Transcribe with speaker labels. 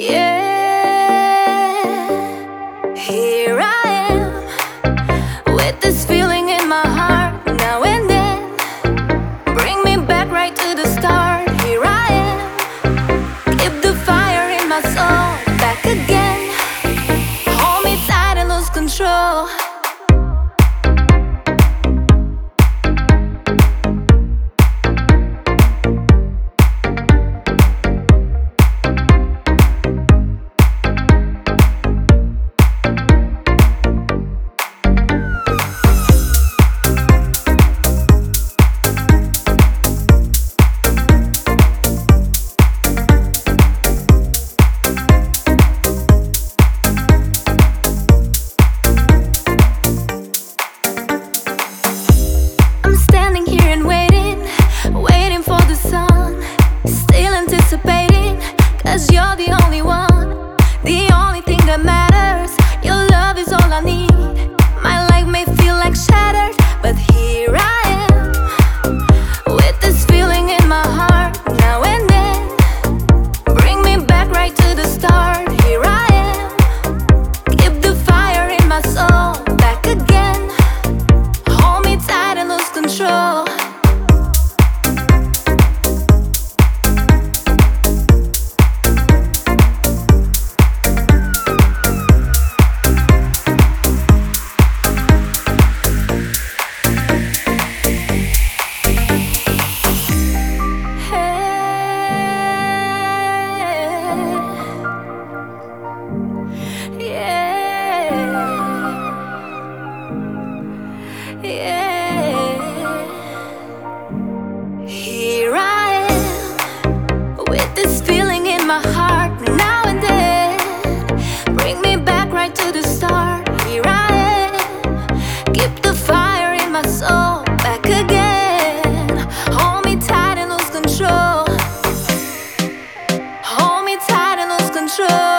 Speaker 1: Yeah, here I am with this feeling in my heart now and then. Bring me back right to the start. Here I am, keep the fire in my soul. Back again, hold me tight and lose control. Cause you're the only one, the only thing that matters. Your love is all I need. My life may feel like shattered, but here I am with this feeling in my heart now and then. Bring me back right to the start. Here I am, keep the fire in my soul. Back again, hold me tight and lose control. Here I am with this feeling in my heart now and then. Bring me back right to the start. Here I am, keep the fire in my soul. Back again, hold me tight and lose control. Hold me tight and lose control.